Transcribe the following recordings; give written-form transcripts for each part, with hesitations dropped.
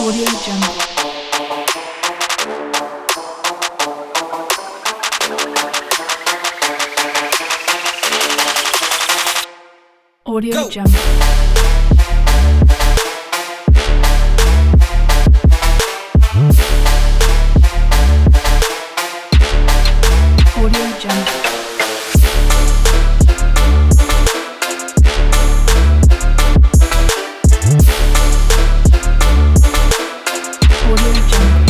Audio Jungle. Audio Go. Jungle. Audio Jungle. Audio Jungle.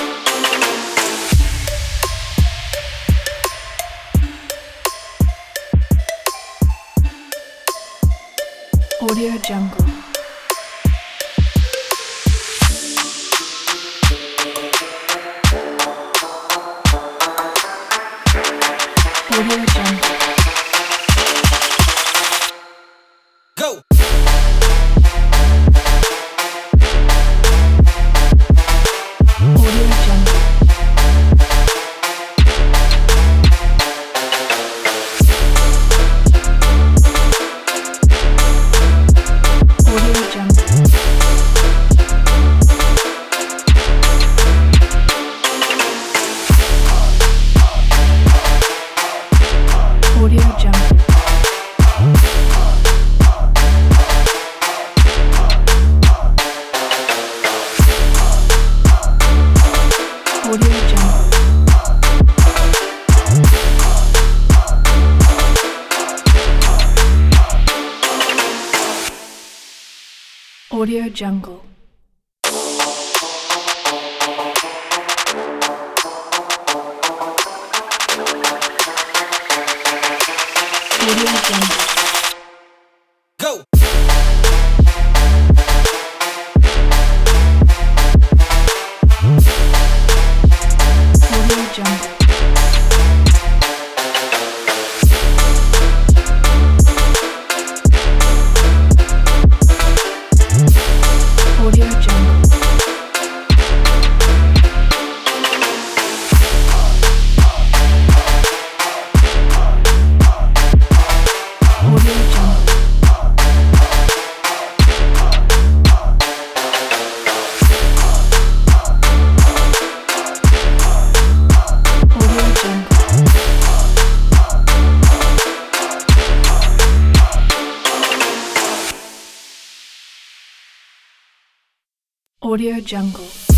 Audio Jungle. Audio Jungle. Go. Audio Jungle. Audio Jungle. Audio Jungle. Audio Jungle. Audio Jungle. Audio Jungle. Go. Audio Jungle. Audio Jungle. Audio Jungle. Audio Jungle. Audio Jungle.